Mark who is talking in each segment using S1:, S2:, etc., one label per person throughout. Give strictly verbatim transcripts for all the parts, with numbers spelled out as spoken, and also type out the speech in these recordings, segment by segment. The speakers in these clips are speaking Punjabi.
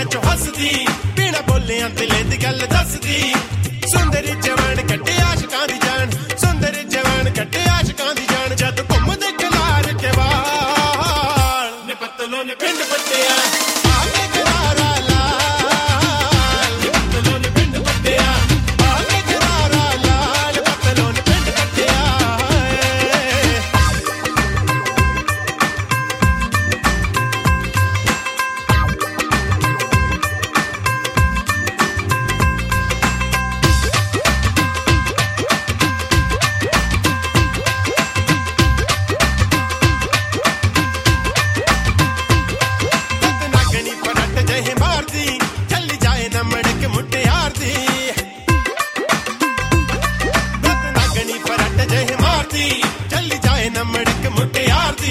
S1: ਚੋਂ ਹੱਸਦੀ ਬਿਨਾਂ ਬੋਲਿਆਂ ਦਿਲੇ ਦੀ ਗੱਲ ਦੱਸਦੀ ਸੁੰਦਰੀ ਜਵਾਨ ਕੱਟੇ ਆਸ਼ਕਾਂ ਦੀ ਜਾਨ ਸੁੰਦਰੀ ਜਵਾਨ ਕੱਟੇ ਆਸ਼ਕਾਂ ਦੀ ਜਾਨ ਜਦ ਘੁੰਮਦੇ ਖਿਲਾਰ ਕੇ ਵਾਲ ਨੇ ਪਤਲੋ ਨੇ ਪਿੰਡ ਪੱਟਿਆ ਆਗੇ ਕਰਾਰਾ ਲਾਲ ਨੇ ਪਤਲੋ ਨੇ ਪਿੰਡ ਪੱਟਿਆ ਆਗੇ ਕਰਾਰਾ ਲਾਲ ਪਤਲੋ ਨੇ ਪਿੰਡ ਪੱਟਿਆ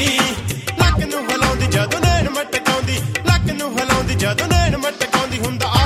S1: ਲੱਕ ਨੂੰ ਹਿਲਾਉਂਦੀ ਜਦੋਂ ਨੈਣ ਮਟਕਾਉਂਦੀ ਲੱਕ ਨੂੰ ਹਿਲਾਉਂਦੀ ਜਦੋਂ ਨੈਣ ਮਟਕਾਉਂਦੀ ਹੁੰਦਾ